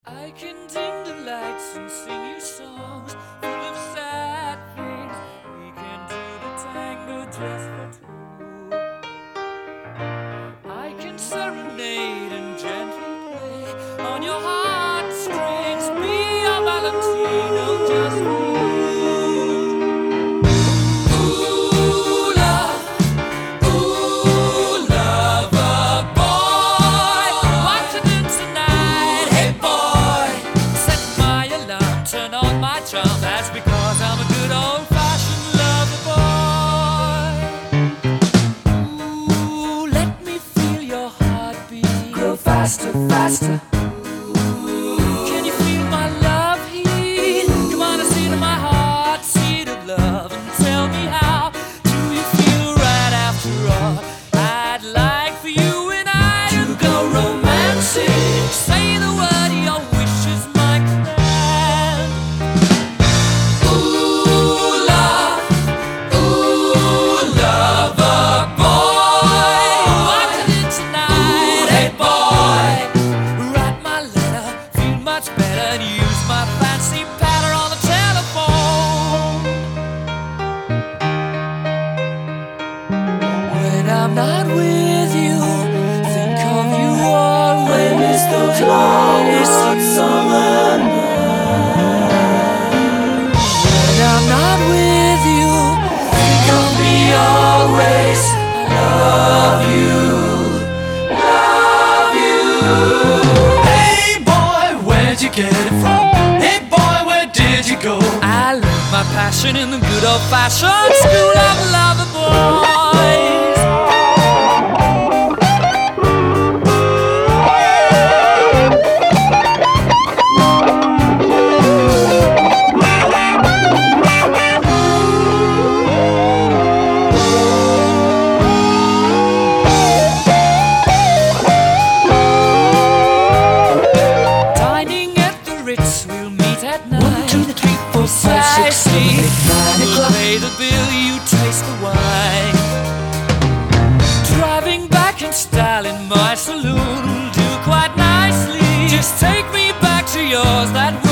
I can dim the lights and sing you songs full of sad things. We can do the tango just for two. I can serenade and gently play on your heartstrings. Be a Valentino just for you. Ooh, love, ooh, lover boy, what to do tonight? Hey boy, set my alarm, turn on my charm. That's because I'm a good old-fashioned lover boy. Ooh, let me feel your heartbeat grow faster, faster. Can you feel my love heat? Come on and see to my heart, seed of love, and tell me how do you feel right after all? I'd like for you and I to go romancing. Say the word, your wish is my command. Ooh, love, ooh, lover boy, what to do tonight? Hey boy, write my letter, feel much better, and use my fancy patter on the telephone. When I'm not with you, think of you always. Those long summer nights. When I'm not with you, think of me always. Love you, love you. Hey boy, where'd you get it from? Hey boy, where did you go? I learned my passion in the good old-fashioned school of lover boys. Dining at the Ritz, we'll meet at night. 1, 2, 3, 4, 5, 6, 7, 8, 9 We'll o'clock. pay the bill, you taste the wine. Driving back in style in my saloon will do quite nicely. Just take me back to yours, that